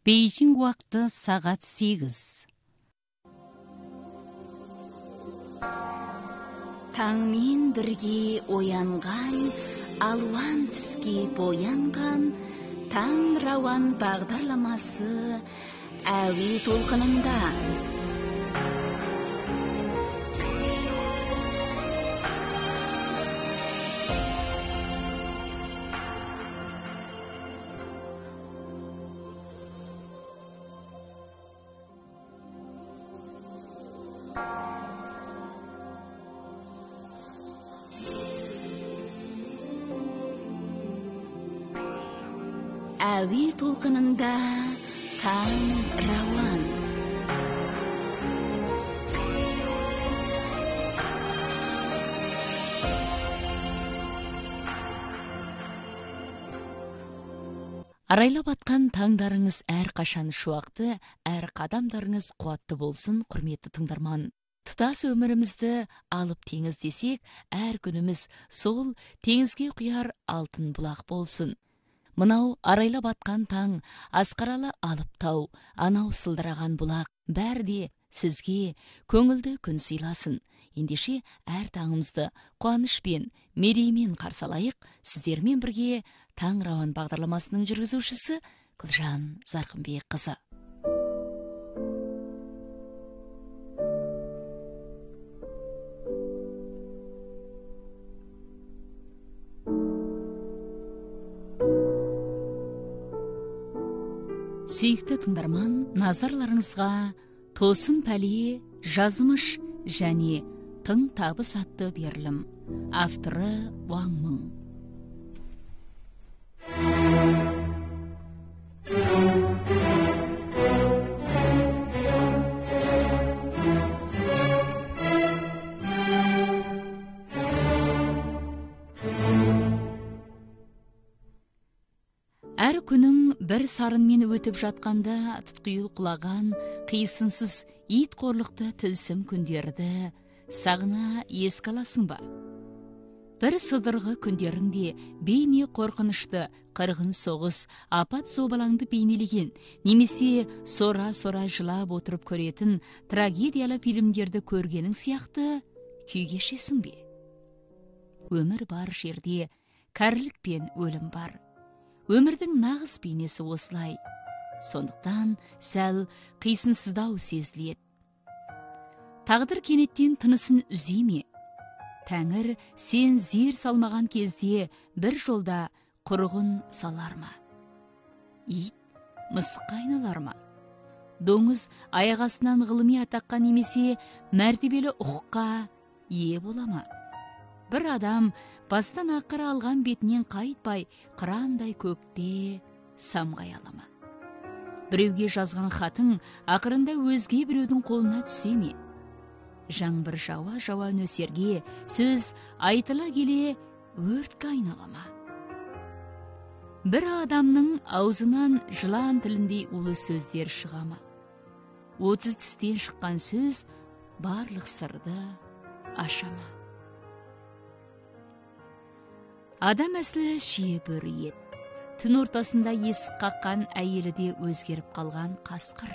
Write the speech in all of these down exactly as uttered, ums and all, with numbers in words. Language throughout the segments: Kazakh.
Бейжің уақыты сағат сегіз. Таңмен бірге оянған, алуан түске боянған, таң рауан бағдарламасы әуе толқынында. Әуе толқынында таң рауан. Арайлап атқан таңдарыңыз әр қашан шуақты, әр қадамдарыңыз қуатты болсын, құрметті тыңдарман. Тұтас өмірімізді алып теңіз десек, әр күніміз сол теңізге құяр алтын бұлақ болсын. Мынау арайлап атқан таң, асқаралы алып тау, анау сылдыраған бұлақ, бәрде сізге көңілді күн сыйласын. Ендеше әр таңымызды қуанышпен, мереймен қарсалайық. Сіздермен бірге таң рауан бағдарламасының жүргізушісі Гүлжан Зарқынбекқызы. Сүйікті тыңдарман, назарларыңызға Тосын Пәле жазмыш және Тың табыс атты берілім. Авторы Ваң Мың. Әр күнің бір сарынмен өтіп жатқанда тұтқиыл құлаған, қисынсыз ит қорлықты тілсім күндерді сағына еске аласың ба? Бір сыдырғы күндеріңде бейне қорқынышты, қырғын соғыс, апат собалаңды бейнелеген, немесе сора-сора жылап отырып көретін трагедиялы фильмдерді көргенің сияқты күй кешесің бе? Өмір бар жерде кәрілік пен өлім бар. Өмірдің нағыз бейнесі осылай. Сондықтан сәл қисынсыздау сезіледі. Тағдыр кенеттен тынысын үзе ме? Тәңір сен зер салмаған кезде бір жолда құрығын салар ма? Ит мысыққа айналар ма? Доңыз аяқ астынан ғылыми атаққа немесе мәртебелі ұққа ие бола ма? Бір адам бастан ақыры алған бетінен қайтпай, қырандай көкте самғай ала ма? Біреуге жазған хатың ақырында өзге біреудің қолына түсе ме? Жаңбыр жауа-жауа нөсерге сөз айтыла келе өртке айнала ма? Бір адамның аузынан жылан тіліндей улы сөздер шыға ма? Отыз тістен шыққан сөз барлық сырды аша ма? Адам әсілі шие бөрі ет. Түн ортасында есік қаққан әйелі де өзгеріп қалған қасқыр.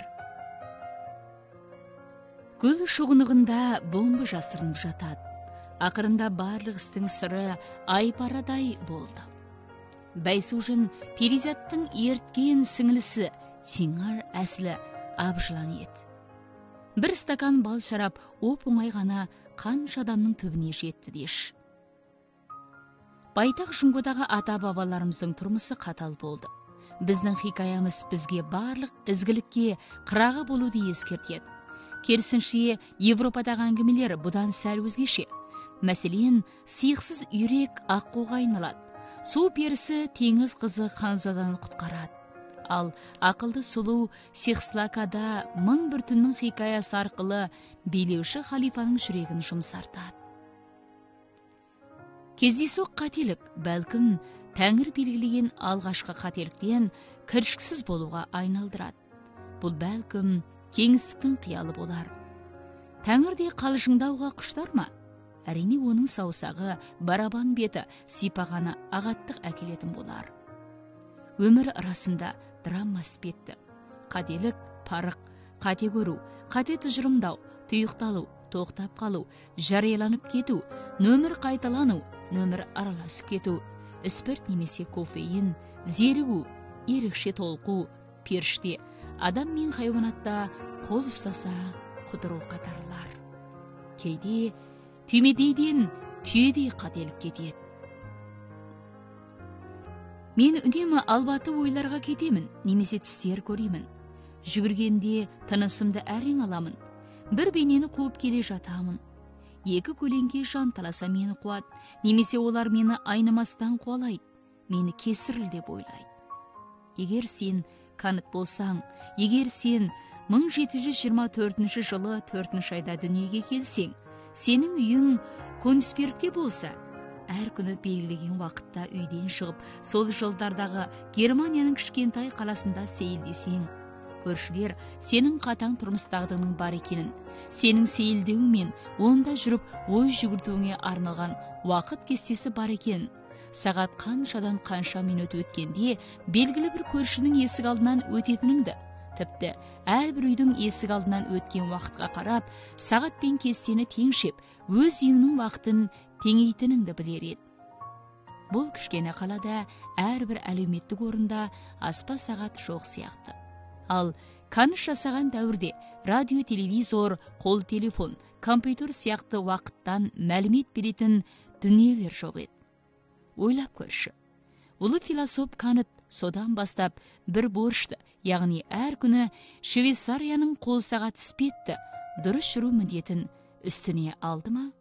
Гүл шоғынығында бомба жасырынып жатады. Ақырында барлық істің сыры айпарадай болды. Бәйсужын перизаттың ерткен сіңілісі Тиңар әсілі абжылан ет. Бір стакан бал шарап оп-оңай ғана қанша адамның түбіне жетті деш. Байтақ Жұңғодағы ата-бабаларымыздың тұрмысы қатал болды. Біздің хикаямыз бізге барлық ізгілікке қырағы болуды ескертеді. Керісінше, Европадағы әңгімелер бұдан сәл өзгеше. Мәселен, сиықсыз үйрек аққуға айналады. Су перісі теңіз қызы Ханзадан құтқарады. Ал ақылды сұлу Сехслакада мың бір түннің хикаясы арқылы билеуші халифаның жүрегін жұмсартады. Кездейсоқ қателік, бәлкім, Тәңір белгілеген алғашқы қателіктен кіршіксіз болуға айналдырады. Бұл бәлкім кеңістіктің қиялы болар. Тәңір де қалжыңдауға құштар ма? Әрине оның саусағы, барабан беті сипағаны ағаттық әкелетін болар. Өмір арасында драма іспетті. қателік, парық, қате көру, қате тұжырымдау, тұйықталу, тоқтап қалу, жарияланып кету, нөмір қайталану, нөмір араласып кету, спирт немесе кофеин, зерігу, ерекше толқу, періште, адам мен хайуанатта қол ұстаса құтыру қатарлар. Кейде түймедейден түйедей қателік кетеді. Мен үнемі албаты ойларға кетемін, немесе түстер көремін. Жүгіргенде тынысымды әрең аламын. Бір бейнені қуып келе жатамын. Екі көлеңке жан таласа мені қуат, немесе олар мені айнымастан қуалайды, мені кесіріл деп ойлайды. Егер сен Кант болсаң, егер сен мың жеті жүз жиырма төртінші жылы төртінші айда дүниеге келсең, сенің үйің Консбергте болса, әр күні белгілеген уақытта үйден шығып, сол жылдардағы Германияның кішкентай қаласында сейілдесең, көршілер сенің қатаң тұрмыс дағдыңның бар екенін, сенің сейілдеумен онда жүріп ой жүгіртуіңе арналған уақыт кестесі бар екенін, сағат қаншадан қанша минут өткенде белгілі бір көршінің есік алдынан өтетініңді, тіпті әрбір үйдің есік алдынан өткен уақытқа қарап, сағат пен кестені теңшеп, өз үйіңнің уақытын теңейтініңді білер еді. Бұл кішкене қалада әрбір әлеуметтік орында аспа сағат жоқ сияқты. Ал Кант жасаған дәуірде радио, телевизор, қол телефон, компьютер сияқты уақыттан мәлімет беретін дүниелер жоқ еді. Ойлап көрші. Ұлы философ Кант содан бастап бір борышты, яғни әр күні Швейцарияның қол сағат іспетті дұрыс жүру міндетін үстіне алды ма?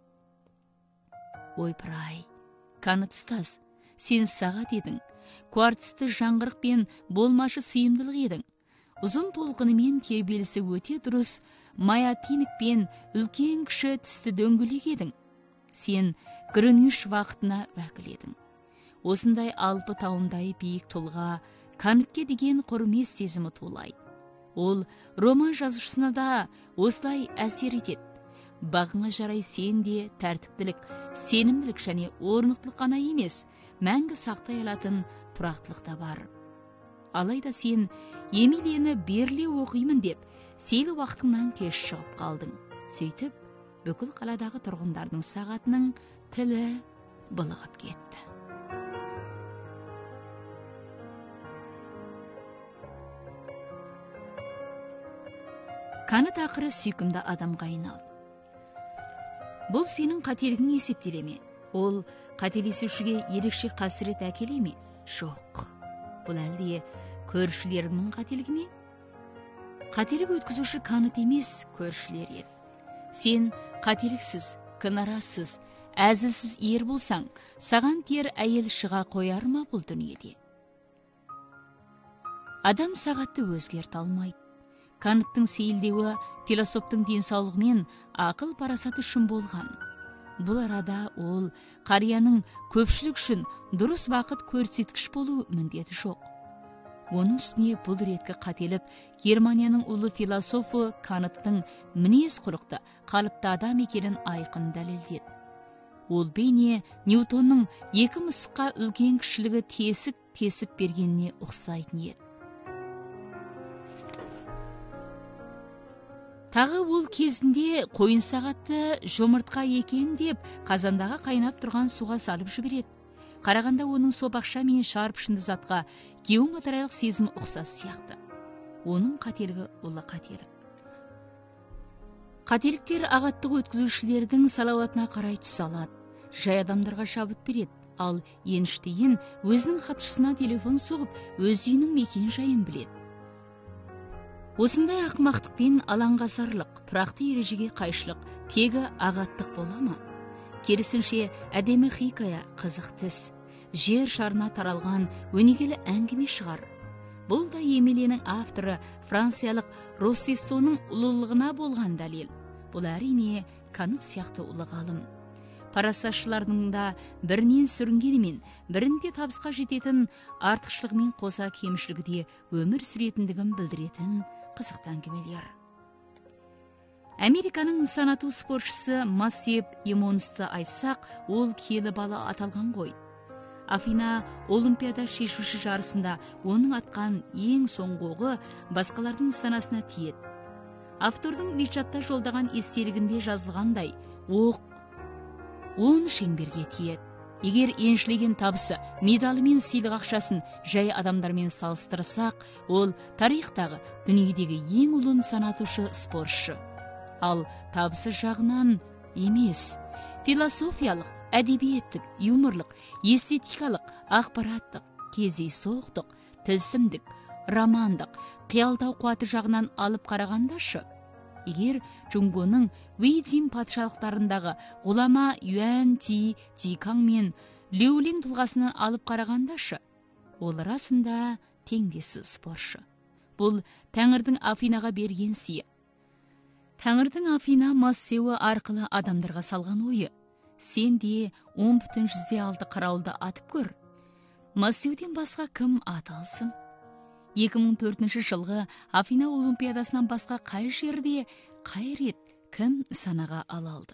Ойпыр-ай, Кант ұстаз, сен сағат едің, кварцты жаңғырық пен болмашы сыйымдылық едің, ұзын толқынымен тербелісі өте дұрыс, маятиник пен үлкен кіші тісті дөңгелек едің. Сен Гринвич вақытына уәкіл едің. Осындай алпы тауындай биік тұлға Кантке деген құрмет сезімі тулайды. Ол роман жазушысына да осылай әсер етеді. Бағыңа жарай сен де тәртіптілік, сенімділік және орнықтылық қана емес, мәңгі сақтай алатын тұрақтылық та бар. Алайда сен Емилияны Берле оқимын деп, сейл уақытыңнан кеш шығып қалдың. Сөйтіп, бүкіл қаладағы тұрғындардың сағатының тілі былығып кетті. Кант ақыры сүйкімді адамға айналды. Бұл сенің қателігің есептелеме. Ол қателесушіге ерекше қасірет әкелеме? Жоқ. Бұл әлде көршілерінің қателігі ме? Қателік өткізуші Кант емес, көршілер еді. Сен қателіксіз, кінарасыз, әзілсіз ер болсаң, саған тер әйел шыға қояр ма бұл дүниеде? Адам сағатты өзгерте алмайды. Канттың сейілдеуі философтың денсаулығы мен ақыл парасаты үшін болған. Бұл арада ол қарияның көпшілік үшін дұрыс вақыт көрсеткіш болу міндеті жоқ. Оның үстіне бұл реткі қателік Германияның ұлы философы Канттың мінез құлықты, қалыпты адам екенін айқын дәлелдеді. Ол бейне Ньютонның екі мысыққа үлкен кішілігі тесік тесіп бергеніне ұқсайтын еді. Тағы ол кезінде қойын сағатты жұмыртқа екен деп қазандағы қайнап тұрған суға салып жібереді. Қарағанда оның сопақша мен шарпшынды затқа геометриялық сезімі ұқсас сияқты. Оның қателігі ұлы қателік. Қателіктер ағаттық өткізушілердің салауатына қарай түс алады. Жай адамдарға шабыт береді. Ал Эйнштейн өзінің хатшысына телефон соғып, өз үйінің мекен жайын біледі. Осындай ақымақтық пен алаңғасарлық, тұрақты ережеге қайшылық тегі ағаттық бола ма? Керісінше әдемі хикая, қызық тіс, жер шарына таралған өнегелі әңгіме шығар. Бұл да Емилияның авторы франциялық Россессоның ұлылығына болған дәлел. Бұл әрине Кант сияқты ұлы ғалым. Парасатшылардың да бірінен сүрінгенімен, бірінде табысқа жететін артықшылығымен қоса кемшілігі де өмір сүретіндігін білдіретін қызықты әңгімелер. Американың санату спортшысы Массеп Емонсты айтсақ, ол киелі бала аталған ғой. Афина Олимпиада шешуші жарысында оның атқан ең соңғы оғы басқалардың санасына тиеді. Автордың Вичатта жолдаған естелігінде жазылғандай, оқ он шеңберге тиеді. Егер еншілеген табысы медалы мен сыйлық ақшасын жай адамдармен салыстырсақ, ол тарихтағы дүниедегі ең ұлын санатушы спортшы. Ал табысы жағынан емес, философиялық, әдебиеттік, юморлық, эстетикалық, ақпараттық, кездейсоқтық, тылсымдік, романдық, қиялдау қуаты жағынан алып қарағандашы, егер Чунгоның Уейдин патшалықтарындағы ғұлама Юан Ти Тикаң мен Леулин тұлғасынан алып қарағандашы, ол расында теңдессіз спортшы. Бұл Тәңірдің Афинаға берген сыйы. Тәңірдің Афина Массеуі арқылы адамдарға салған ойы. Сен де он бүтін жүзден алты қарауылды атып көр. Массеуден басқа кім ат алсын? екі мың төртінші жылғы Афина Олимпиадасынан басқа қай жерде, қай рет кім санаға ала алды?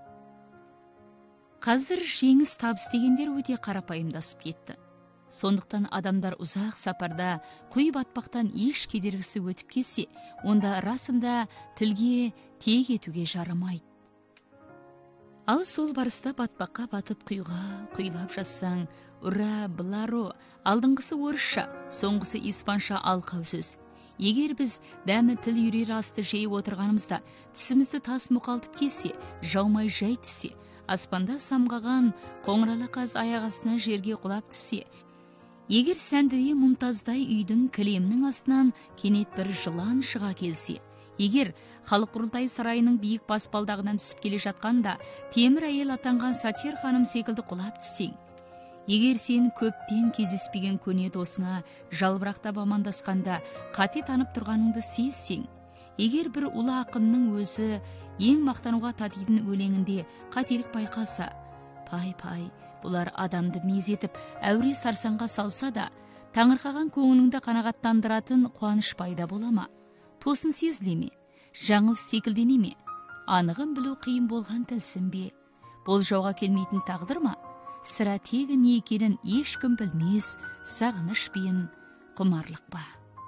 Қазір жеңіс табыс дегендер өте қарапайымдасып кетті. Сондықтан адамдар ұзақ сапарда құй батпақтан еш кедергісі өтіп кетсе, онда расында тілге тиек етуге жарамайды. Ал сол барыста батпаққа батып құйға құйлап жазсаң, ура, бларо, алдыңғысы орысша, соңғысы испанша алқау сөз. Егер біз дәмі тіл үйрер асты жейіп отырғанымызда, тісімізді тас мұқалтып кесе, жаумай жай түсе, аспанда самғаған қоңырала қаз аяқ астынан жерге құлап түсе, егер сәндіде мұнтаздай үйдің кілемнің астынан кенет бір жылан шыға келсе, егер халық құрылтай сарайының биік баспалдағынан түсіп келе жатқанда темір әйел атанған Сатир ханым секілді құлап түссең, егер сен көптен кездеспеген көне досыңа жалбырақтап амандасқанда қате танып тұрғаныңды сезсең, егер бір ұлы ақынның өзі ең мақтануға татитын өлеңінде қателік байқалса, пай-пай, бұлар адамды мезетіп әуре сарсаңға салса да, таңырқаған көңіліңді қанағаттандыратын қуаныш пайда бола ма? Тосын сезіле ме? Жаңыл секілдене ме? Анығын білу қиын болған тылсым бе? Болжауға келмейтін тағдыр ма? Сірә тегі не екенін ешкім білмес, сағыныш пен құмарлық па?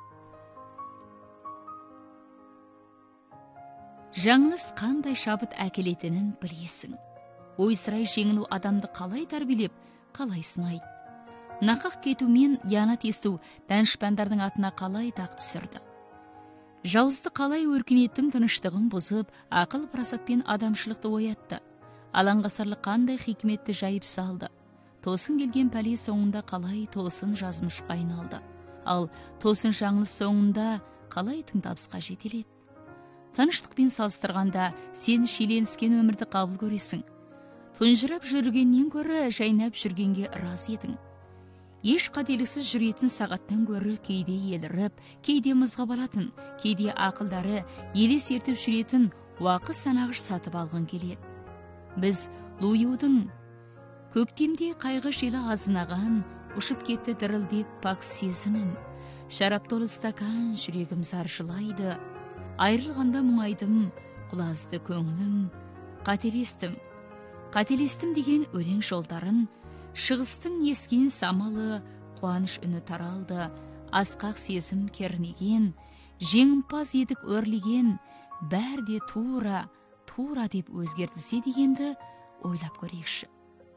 Жаңылыс қандай шабыт әкелетінін білесің. Ойсырай жеңілу адамды қалай тәрбиелеп, қалай сынайды. Нақақ кетумен янат есту дәншпәндардың атына қалай тақ түсірді. Жауызды қалай өркениеттің тыныштығын бұзып, ақыл парасатпен адамшылықты оятты. Алаңғасарлы қандай хикметті жайып салды. Тосын келген пәле соңында қалай тосын жазмышқа айналды. Ал тосын жаңылыс соңында қалай тыңдабысқа жетеледі. Тыныштықпен салыстырғанда сен шиеленіскен өмірді қабыл көресің. Тұнжырап жүргеннен көрі жайнап жүргенге разы едің. Еш қателіксіз жүретін сағаттан көрі кейде еліріп, кейде мұзға баратын, кейде ақылдары елес ертіп жүретін уақыт санағыш сатып алғын келеді. Біз Луюдың көктемде қайғы желі азынаған, ұшып кетті дірілдеп пак сезімім. Шарап толы стакан жүрегім заржылайды, айырылғанда мұңайдым, құлазды көңілім. Қателестім, қателестім деген өлең жолдарын, шығыстың ескен самалы қуаныш үні таралды, асқақ сезім кернеген, жеңімпаз едік өрлеген, бәрде тура, тура деп өзгертілсе дегенді ойлап көрейікші.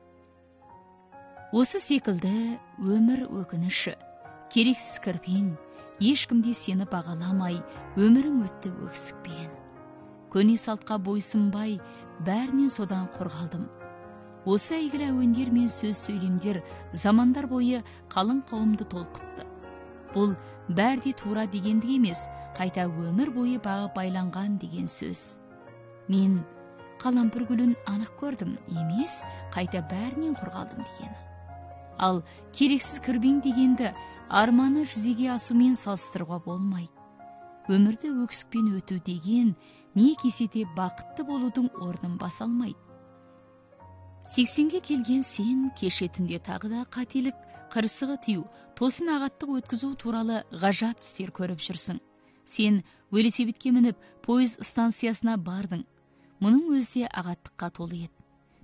Осы секілді өмір өкініші, керексіз кірпен, ешкімде сені бағаламай, өмірің өтті өксікпен. Көне салтқа бойсынбай, бәрінен содан қорғалдым. Осы әйгілі әуендер мен сөз сөйлемдер замандар бойы қалың қауымды толқытты. Бұл бәрде тура дегендік емес, қайта өмір бойы бағы байланған деген сөз. Мен қалампыр гүлін анық көрдім, емес, қайта бәрінен қорғалдым дегені. Ал керексіз кірбең дегенді арманы жүзеге асумен салыстыруға болмайды. Өмірді өксікпен өту деген не кесете бақытты болудың орнын баса алмайды. Сексенге келген сен кеше түнде тағы да қателік, қырсығы тию, тосын ағаттық өткізу туралы ғажап түстер көріп жүрсің. Сен велосипедке мініп, пойыз станциясына бардың. Мұның өзде ағаттыққа толы еді.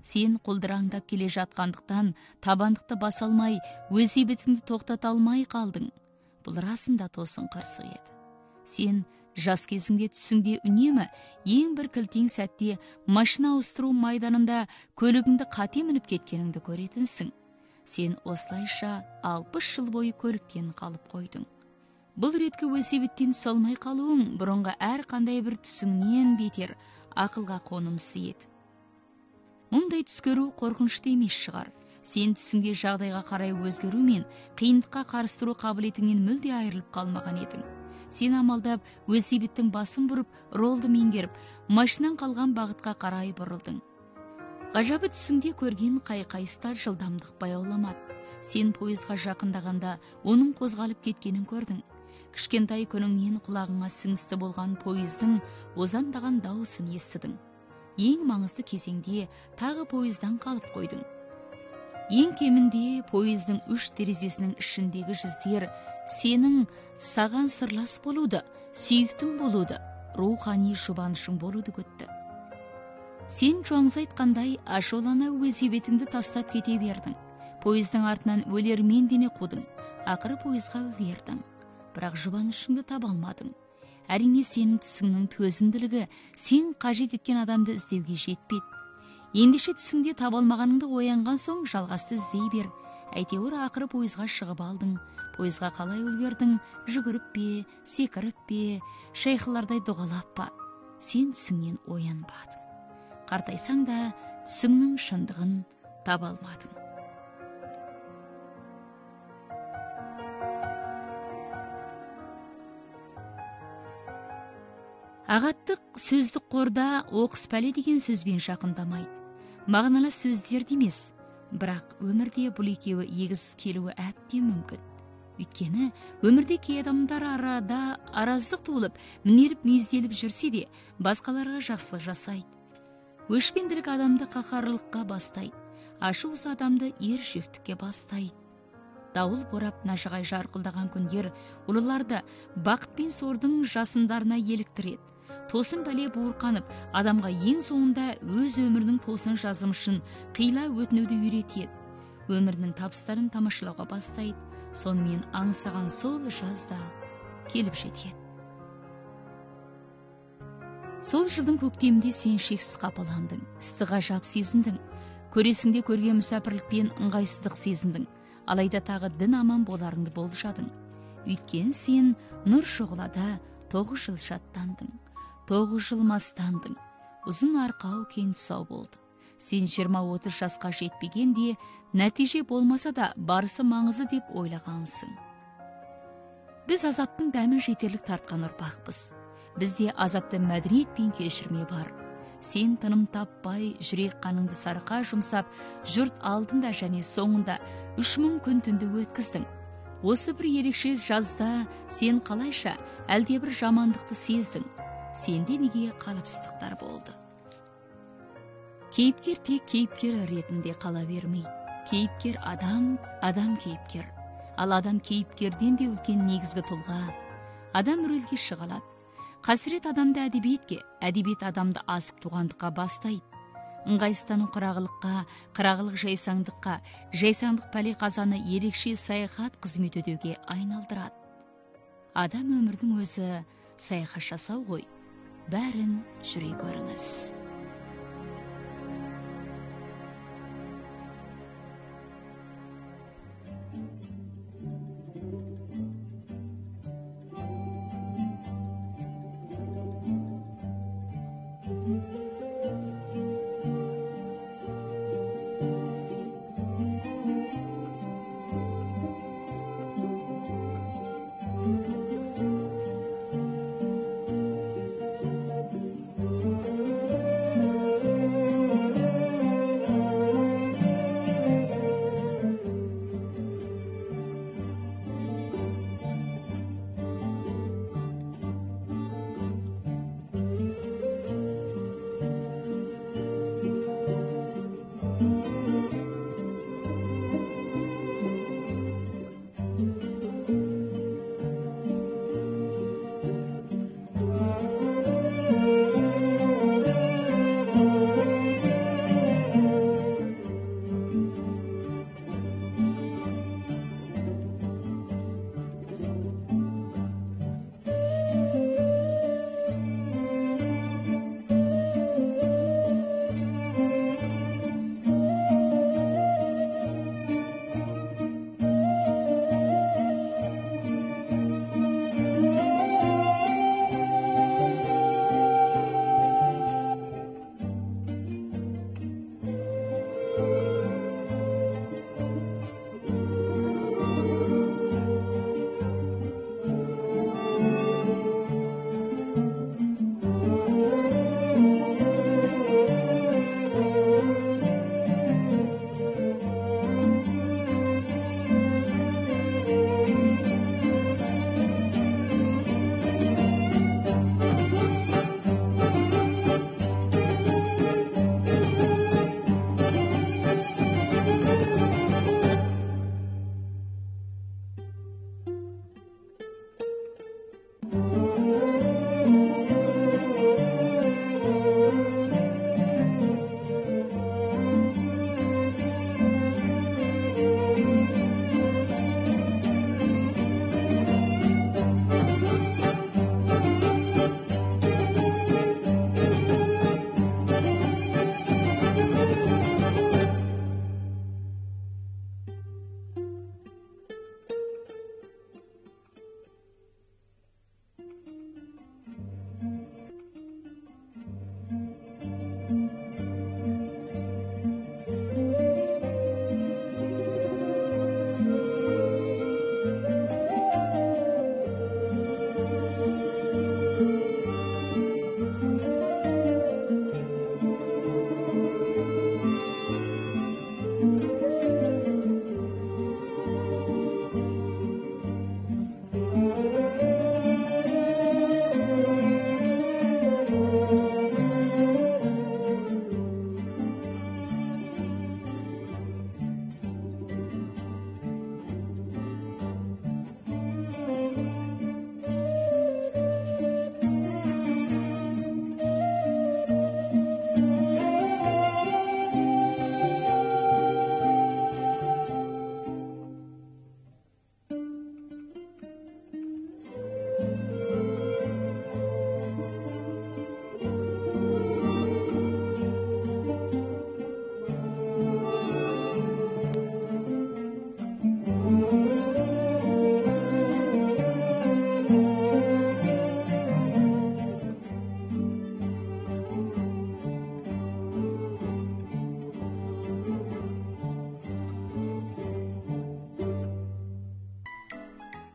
Сен құлдыраңдап келе жатқандықтан табандықты баса алмай, өсиетіңді тоқтата алмай қалдың. Бұл расында тосын қырсық еді. Сен жас кезіңде түсіңде үнемі ең бір кілтең сәтте машина ауыстыру майданында көлігіңді қате мініп кеткеніңді көретінсің. Сен осылайша алпыс жыл бойы көліктен қалып қойдың. Бұл реткі өсиеттен солмай қалуың бұрынғы әр қандай бір түсіңнен бетер ақылға қонымсыз еді. Мұндай түс көру қорқынышты емес шығар. Сен түсіңде жағдайға қарай өзгеру мен қиындыққа қарсы тұру қабілетіңнен мүлде айырылып қалмаған едің. Сен амалдап өсиеттің басын бұрып, ролды меңгеріп, машинан қалған бағытқа қарай бұрылдың. Ғажабы түсіңде көрген қай-қайыста жылдамдық баяуламады. Сен пойызға жақындағанда оның қозғалып кеткенін көрдің. Кішкентай күніңнен құлағыңа сіңісті болған пойыздың озандаған дауысын естідің. Ең маңызды кезеңде тағы пойыздан қалып қойдың. Ең кемінде пойыздың үш терезесінің ішіндегі жүздер сенің саған сырлас болуды, сүйіктің болуды, рухани жұбанышың болуды күтті. Сен жоңыз айтқандай ашулана өсиетіңді тастап кете бердің. Пойыздың артынан өлермендене қудың. Ақыры пойызға үлгердің. Бірақ жұбанышыңды таба алмадың. Әрине сенің түсіңнің төзімділігі сен қажет еткен адамды іздеуге жетпеді. Ендеше түсіңде таба алмағаныңды оянған соң жалғасты іздей бер. Әйтеуір ақыры пойызға шығып алдың. Пойызға қалай үлгердің? Жүгіріп пе, секіріп пе, шайхылардай дұғалап па? Сен түсіңнен оянбадың. Қартайсаң да түсіңнің шындығын таба алмадың. Ағаттық сөздік қорда оқыс пәле деген сөзбен жақындамайды. Мағыналы сөздер емес, бірақ өмірде бұл екеуі егіз келуі әбден мүмкін. Өйткені өмірде кей адамдар арада араздық туылып, мінеріп мезделіп жүрсе де, басқаларға жақсылық жасайды. Өшпенділік адамды қаһарлыққа бастайды, ашуыз адамды ержүректікке бастайды. Дауыл борап нажағай жарқылдаған күндер ұлыларды бақыт пен сордың жасындарына еліктіреді. Тосын бәле буырқанып, адамға ең соңында өз өмірінің тосын жазымышын қила өтінуді үйретеді. Өмірінің табыстарын тамашалауға бастайды. Сонымен аңсаған сол жазда келіп жетеді. Сол жылдың көктемінде сен шексіз қапаландың, істі ғажап сезіндің. Көресіңде көрген мүсәпірлікпен ыңғайсыздық сезіндің. Алайда тағы дін аман боларыңды болжадың. Өйткен сен нұр шұғылада тоғыз жыл шаттандың. Тоғыз жыл мастандың. Ұзын арқау кең тұсау болды. Сен жиырма отыз жасқа жетпегенде, нәтиже болмаса да барысы маңызы деп ойлағансың. Біз азаптың дәмін жетерлік тартқан ұрпақпыз. Бізде азапты мәдениет пен кешірме бар. Сен тыным таппай, жүрек қаныңды сарқа жұмсап, жұрт алдында және соңында үш мың күн түнді өткіздің. Осы бір ерекше жазда сен қалайша әлде бір жамандықты сездің. Сенде неге қалыпсыздықтар болды? Кейіпкер тек кейіпкер ретінде қала бермейді. Кейіпкер адам, адам кейіпкер. Ал адам кейіпкерден де үлкен негізгі тұлға. Адам рөлге шығалады. Қасірет адамды әдебиетке, әдебиет адамды асып туғандыққа бастайды. Ыңғайстану қырағылыққа, қырағылық жайсаңдыққа, жайсаңдық пәле қазаны ерекше саяхат қызмет өтеуге айналдырады. Адам өмірдің өзі саяхат жасау ғой. Бәрін жүре көріңіз.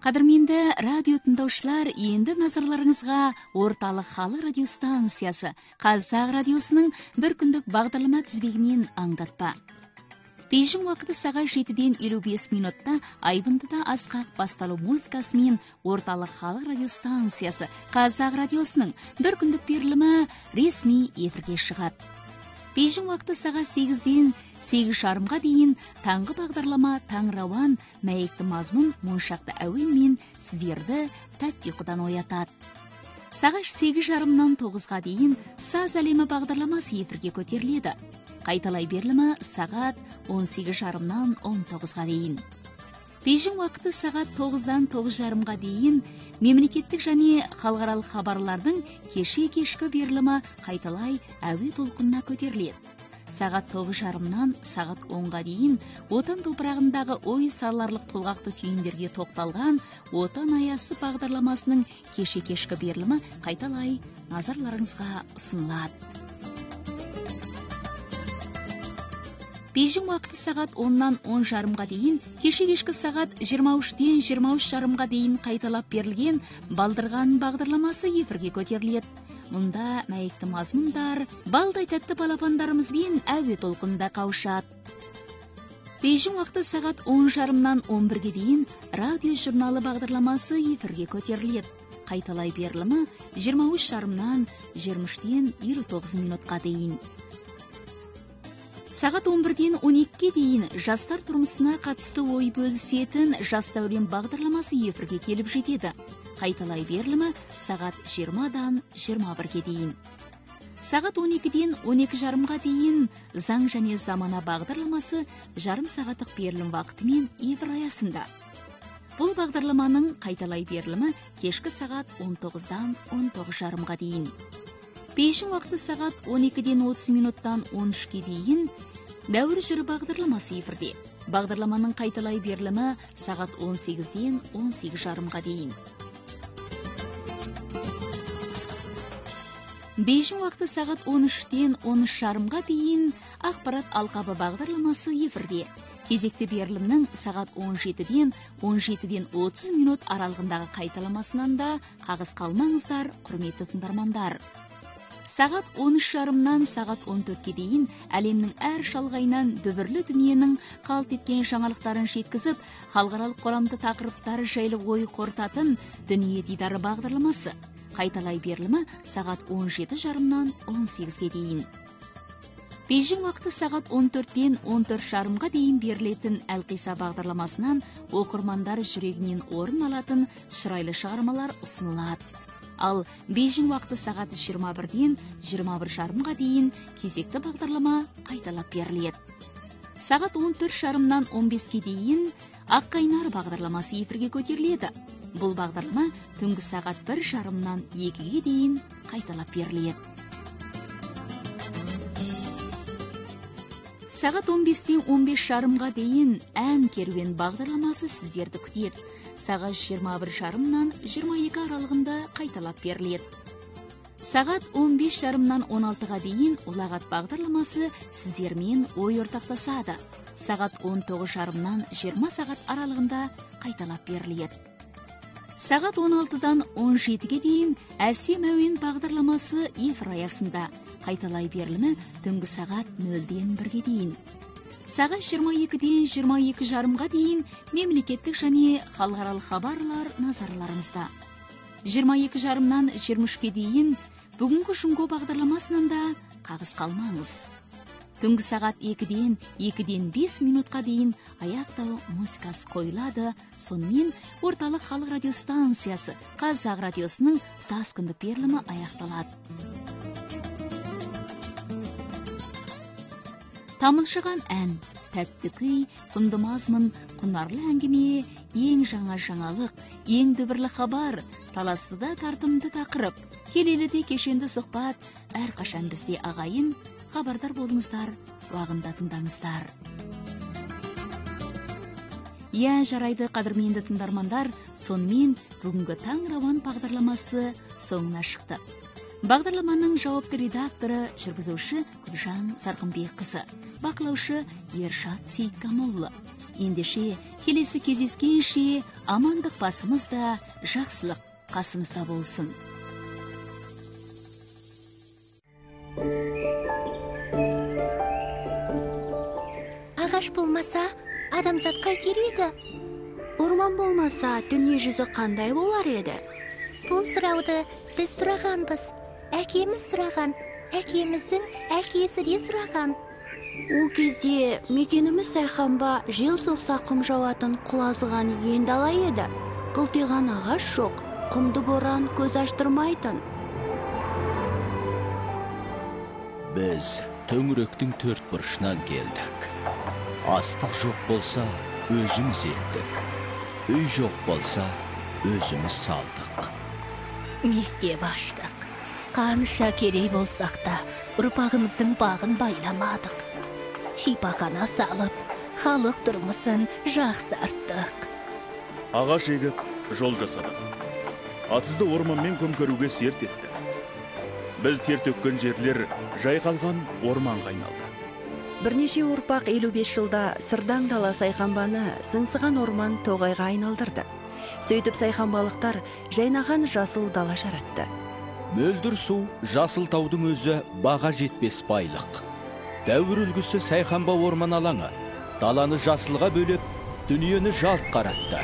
Қадірменді радио тыңдаушылар, енді назарларыңызға орталық халық радиостанциясы Қазақ радиосының бір күндік бағдарлама тізбегінен аңдатпа. Бейжің уақыты сағат жетіден елу бес минутта айбындыда асқақ басталу музыкасымен орталық халық радиостанциясы Қазақ радиосының бір күндік берілімі ресми эфирге шығады. Бейжің уақыты сағат сегізден сегіз жарымға дейін таңғы бағдарлама таң рауан мәйекті мазмұн моншақты әуенмен сіздерді тәтті ұйқыдан оятады. Сағат сегіз жарымнан тоғызға дейін саз әлемі бағдарламасы эфирге көтеріледі. Қайталай берілімі сағат он сегіз жарымнан он тоғызға дейін. Бейжің уақыты сағат тоғыздан тоғыз жарымға дейін мемлекеттік және халықаралық хабарлардың кеше кешкі берілімі қайталай әуе толқынына көтеріледі. Сағат тоғыз жарымнан сағат онға дейін отан топырағындағы ой сарларлық толғақты түйіндерге тоқталған отан аясы бағдарламасының кеше кешкі берілімі қайталай назарларыңызға ұсынылады. Бейжің уақыты сағат оннан он жарымға дейін, кеше кешкі сағат жиырма үштен жиырма үш жарымға дейін қайталап берілген балдырған бағдарламасы эфирге көтеріледі. Мұнда мәйекті мазмұндар балдай тәтті балапандарымызбен әуе толқынында қауышады. Бейжің уақыты сағат он жарымнан он бірге дейін радио журналы бағдарламасы эфирге көтеріледі. Қайталай берілімі жиырма үш жарымнан жиырма үштен елу тоғыз минутқа дейін. Сағат он бірден он екіге дейін жастар тұрмысына қатысты ой бөлісетін жас дәурен бағдарламасы эфирге келіп жетеді. Қайталай берілімі сағат жиырмадан жиырма бірге дейін. Сағат он екіден он екі жарымға дейін заң және замана бағдарламасы жарым сағаттық берілім уақытымен эфир аясында. Бұл бағдарламаның қайталай берілімі кешкі сағат он тоғыздан он тоғыз жарымға дейін. Бейжің уақыты сағат он екіден отыз минуттан он үшке дейін дәуір жыры бағдарламасы эфирде. Бағдарламаның қайталай берілімі сағат он сегізден он сегіз жарымға дейін. Бейжің уақыты сағат он үштен он үш жарымға дейін ақпарат алқабы бағдарламасы эфирде. Кезекті берілімнің сағат он жетіден он жетіден отыз минут аралығындағы қайталамасынан да қағыс қалмаңыздар, құрметті тыңдармандар. Сағат он үш жарымнан сағат он төртке дейін әлемнің әр шалғайынан дүбірлі дүниенің қалт еткен жаңалықтарын жеткізіп, халықаралық қоғамды тақырыптары жайлы ой қорытатын дүние дидары бағдарламасы. Қайталай берілімі сағат он жеті жарымнан он сегізге дейін. Бейжің уақыты сағат он төрттен он төрт жарымға дейін берілетін әлқиса бағдарламасынан оқырмандар жүрегінен орын алатын шырайлы шығармалар ұсынылады. Ал Бейжің уақыты сағат жиырма бірден жиырма бір жарымға дейін кезекті бағдарлама қайталап беріледі. Сағат он төрт жарымнан он беске дейін Аққайнар бағдарламасы эфирге көтеріледі. Бұл бағдарлама түнгі сағат бір жарымнан екіге дейін қайталап беріледі. Сағат он бестен он бес жарымға дейін ән керуен бағдарламасы сіздерді күтеді. Сағат жиырма бір жарымнан жиырма екі аралығында қайталап беріледі. Сағат он бес жарымнан он алтыға дейін ұлағат бағдарламасы сіздермен ой ортақтасады. Сағат он тоғыз жарымнан жиырма сағат аралығында қайталап беріледі. Сағат он алтыдан он жетіге дейін әсем әуен бағдарламасы эфир аясында. Қайталай берілімі түнгі сағат нөлден бірге дейін. Сағат жиырма екіден жиырма екі жарымға дейін мемлекеттік және халықаралық хабарлар назарларыңызда. жиырма екі жарымнан жиырма үшке дейін бүгінгі жұңго бағдарламасынан да қағыс қалмаңыз. Түнгі сағат екіден екіден бес минутқа дейін аяқтау музыкасы қойылады. Сонымен орталық халық радиостанциясы Қазақ радиосының тұтас күндік берілімі аяқталады. Тамылжыған ән, тәтті күй, құнды мазмұн, құнарлы әңгіме, ең жаңа жаңалық, ең дүбірлі хабар, таластыда тартымды тақырып, келеліде кешенді сұхбат, әрқашан бізде ағайын, хабардар болыңыздар, уағында тыңдаңыздар. Иә, жарайды, қадірменді тыңдармандар, сонымен бүгінгі таң рауан бағдарламасы соңына шықты. Бағдарламаның жауапты редакторы, жүргізуші Гүлжан Сарқынбекқызы, бақылаушы Ершат Сейткамоллы. ендеше келесі кездескенше амандық басымызда, жақсылық қасымызда болсын. Ағаш болмаса, адамзат қайтер еді? Орман болмаса, дүние жүзі қандай болар еді? Бұл сұрауды біз сұрағанбыз. Әкеміз сұраған, әкеміздің әкесі де сұраған. Ол кезде мекеніміз Сайханба жел соқса құм жауатын құлазыған енді ала еді. Қылтиған ағаш жоқ, құмды боран көз аштырмайтын. Біз төңіректің төрт бұрышынан келдік. Астық жоқ болса, өзіміз ектік. Үй жоқ болса, өзіміз салдық. Мектеп аштық. Қанша керей болсақ та, ұрпағымыздың бағын байламадық. Шипахана салып, халық тұрмысын жақсарттық. Ағаш егіп, жол жасадық. Атызды орманмен көмкеруге серт етті. Біз тер төккен жерлер жайқалған орманға айналды. Бірнеше ұрпақ елу бес жылда сырдаң дала Сайханбаны сыңсыған орман тоғайға айналдырды. Сөйтіп сайханбалықтар жайнаған жасыл дала жаратты. Мөлдір су, жасыл таудың өзі баға жетпес байлық. Дәуір үлгісі Сайханба орман алаңы, даланы жасылға бөліп, дүниені жалт қаратты.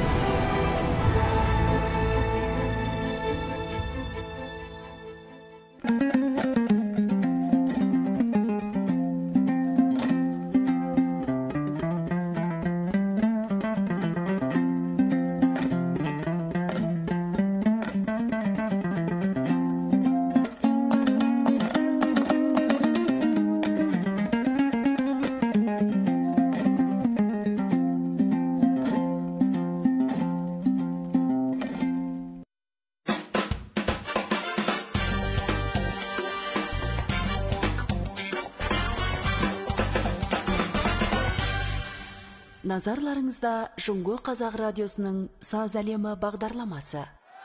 Назарларыңызда Жұңго қазақ радиосының саз әлемі бағдарламасы.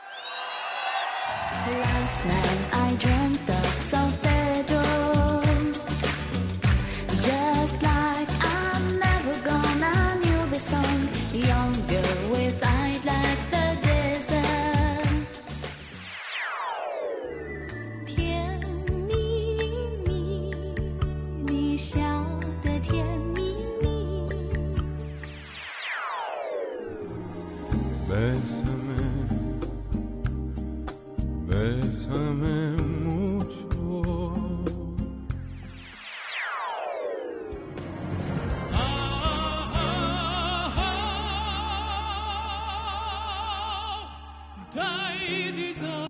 Last night I dreamt of Solfedo, just like I'm never gonna knew the song, younger with eyes like the desert. 甜蜜蜜，你笑得甜蜜蜜。 Bésame, bésame mucho.